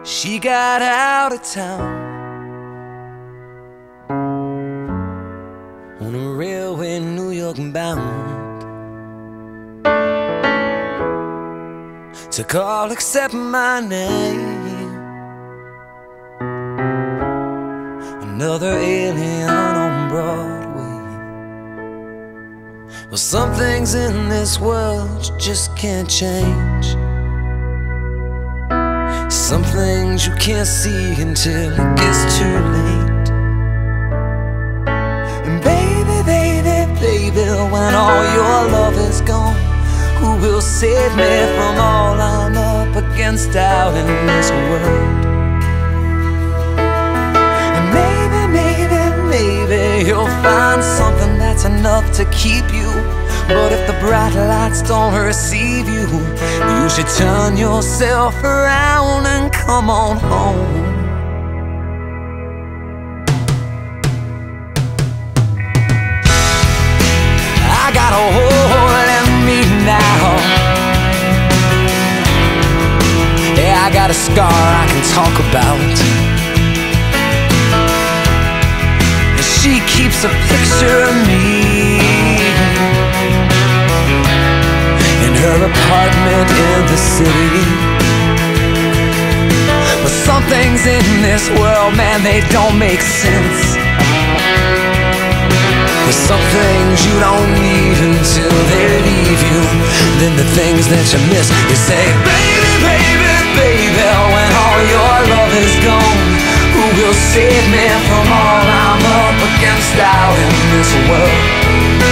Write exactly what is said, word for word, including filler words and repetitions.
She got out of town on a railway, New York bound, took all except my name. Another alien on Broadway. Well, some things in this world you just can't change. Some things you can't see until it gets too late. And baby, baby, baby, when all your love is gone, who will save me from all I'm up against out in this world? And maybe, maybe, maybe you'll find something that's enough to keep you. But if the bright lights don't receive you, you should turn yourself around and come on home. I got a hole in me now. Yeah, I got a scar I can talk about. She keeps a picture of me in her apartment in the city. But some things in this world, man, they don't make sense. There's some things you don't need until they leave you. Then the things that you miss, you say, baby, baby, baby, when all your love is gone, who will save me from all I'm up against out in this world?